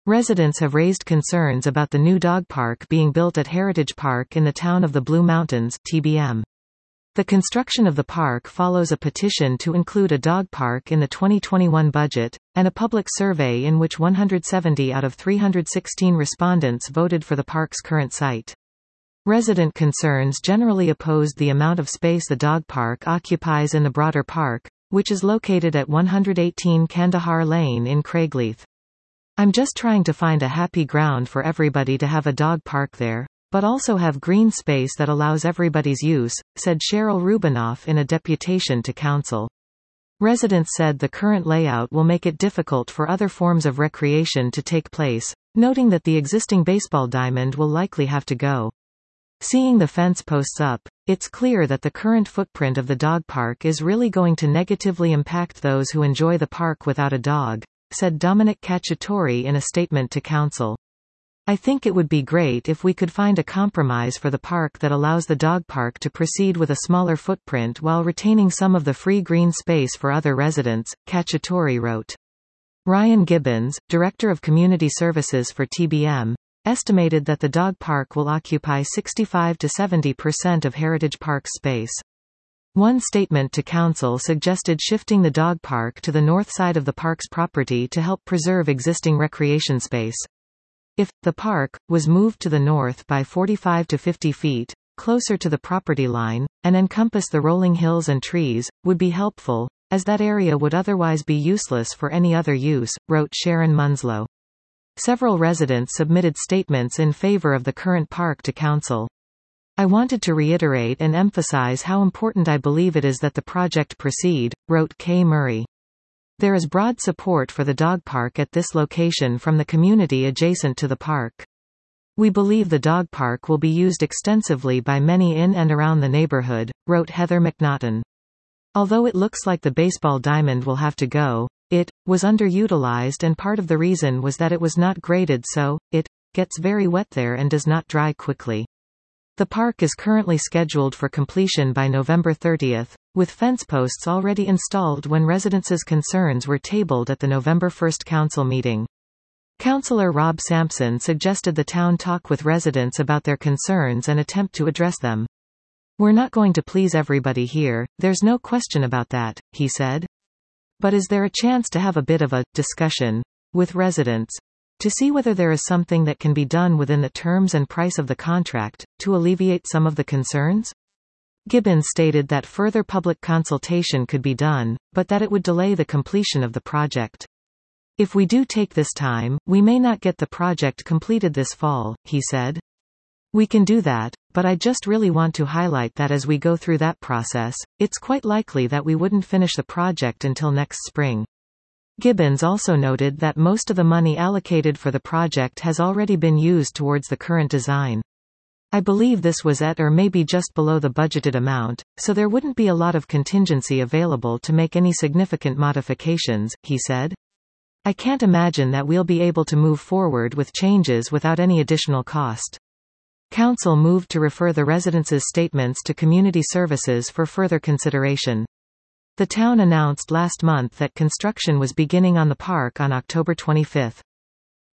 Residents have raised concerns about the new dog park being built at Heritage Park in the town of the Blue Mountains, TBM. The construction of the park follows a petition to include a dog park in the 2021 budget, and a public survey in which 170 out of 316 respondents voted for the park's current site. Resident concerns generally opposed the amount of space the dog park occupies in the broader park, which is located at 118 Kandahar Lane in Craigleith. "I'm just trying to find a happy ground for everybody to have a dog park there, but also have green space that allows everybody's use," said Cheryl Rubinoff in a deputation to council. Residents said the current layout will make it difficult for other forms of recreation to take place, noting that the existing baseball diamond will likely have to go. "Seeing the fence posts up, it's clear that the current footprint of the dog park is really going to negatively impact those who enjoy the park without a dog," said Dominic Cacciatore in a statement to council. "I think it would be great if we could find a compromise for the park that allows the dog park to proceed with a smaller footprint while retaining some of the free green space for other residents," Cacciatore wrote. Ryan Gibbons, Director of Community Services for TBM, estimated that the dog park will occupy 65 to 70% of Heritage Park's space. One statement to council suggested shifting the dog park to the north side of the park's property to help preserve existing recreation space. If the park was moved to the north by 45 to 50 feet, closer to the property line, and encompass the rolling hills and trees, would be helpful, as that area would otherwise be useless for any other use, wrote Sharon Munslow. Several residents submitted statements in favor of the current park to council. "I wanted to reiterate and emphasize how important I believe it is that the project proceed," wrote Kay Murray. "There is broad support for the dog park at this location from the community adjacent to the park. We believe the dog park will be used extensively by many in and around the neighborhood," wrote Heather McNaughton. "Although it looks like the baseball diamond will have to go, it was underutilized, and part of the reason was that it was not graded, so it gets very wet there and does not dry quickly. The park is currently scheduled for completion by November 30th, with fence posts already installed when residents' concerns were tabled at the November 1st council meeting." Councillor Rob Sampson suggested the town talk with residents about their concerns and attempt to address them. "We're not going to please everybody here, there's no question about that," he said. "But is there a chance to have a bit of a discussion with residents to see whether there is something that can be done within the terms and price of the contract, to alleviate some of the concerns?" Gibbons stated that further public consultation could be done, but that it would delay the completion of the project. "If we do take this time, we may not get the project completed this fall," he said. "We can do that, but I just really want to highlight that as we go through that process, it's quite likely that we wouldn't finish the project until next spring." Gibbons also noted that most of the money allocated for the project has already been used towards the current design. "I believe this was at or maybe just below the budgeted amount, so there wouldn't be a lot of contingency available to make any significant modifications," he said. "I can't imagine that we'll be able to move forward with changes without any additional cost." Council moved to refer the residents' statements to Community Services for further consideration. The town announced last month that construction was beginning on the park on October 25.